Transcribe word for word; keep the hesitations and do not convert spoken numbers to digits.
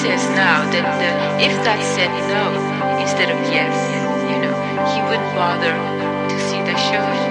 says now that the, if that said no instead of yes, you know, he wouldn't bother to see the show.